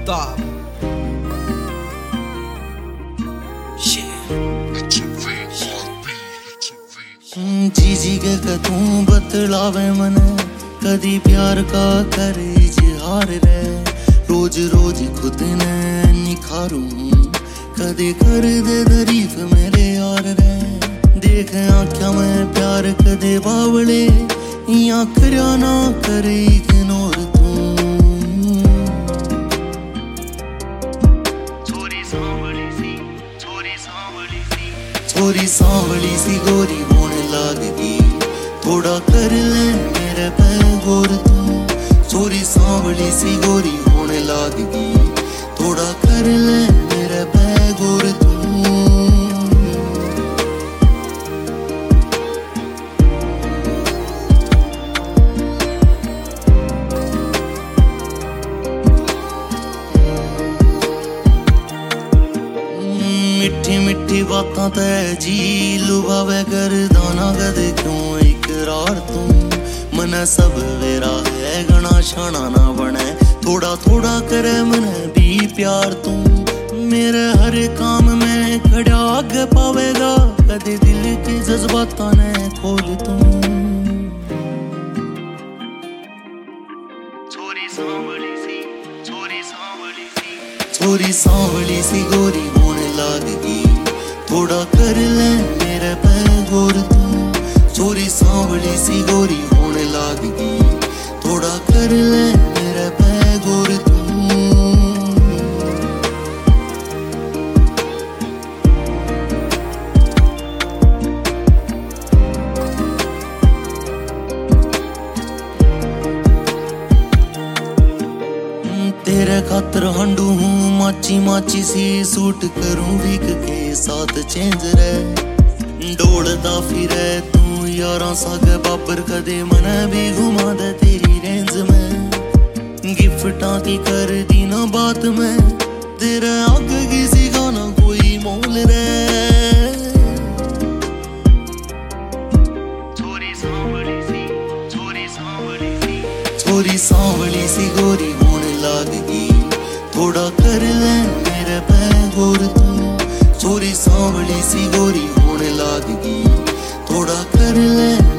आफ्ताब। जी के तू बतलावे मन कदी प्यार का कर इजहार रे। रोज रोज खुद ने निखारूं कदे कर दे तारीफ मेरे यार रे। देख आख्या मैं प्यार कदे बावले या करया ना करे इग्नोर तू। छोरी सांवली सी गोरी होने लागगी थोड़ा कर ले मेरे पे गौर तू। छोरी सांवली सी गोरी होने लागगी थोड़ा कर ले मेरे पे गौर तू। मिठी मिठी बातां ते जी लुभावे करदाना कदे क्यों इकरार तू। मने सब वेरा है गणा शाना ना बने थोड़ा थोड़ा करे मने भी प्यार तू। मेरे हर काम में खड़ा आगे पावेगा कदे दिल के जज्बातां ने खोल तू। छोरी सांवली सी गोरी होने लागगी थोड़ा कर ले मेरे पे गौर तू। छोरी सांवली सी गोरी होने लागगी थोड़ा कर ले मेरे पे गौर तू। तेरे खातर हंडू हूँ माची माची सी सूट करूं वीक के साथ चेंज रे। डोलदा फिरे तू यारा सागे बाबर कदे मने भी घुमा दे तेरी रेंज में। गिफ्टा की कर दी ना बात में तेरे आगे किसी का ना कोई मोल रे। छोरी सांवली सी गोरी होने लागगी थोड़ा कर ले मेरे पे गौर तू। छोरी सांवली सी गोरी होने लागगी थोड़ा कर ले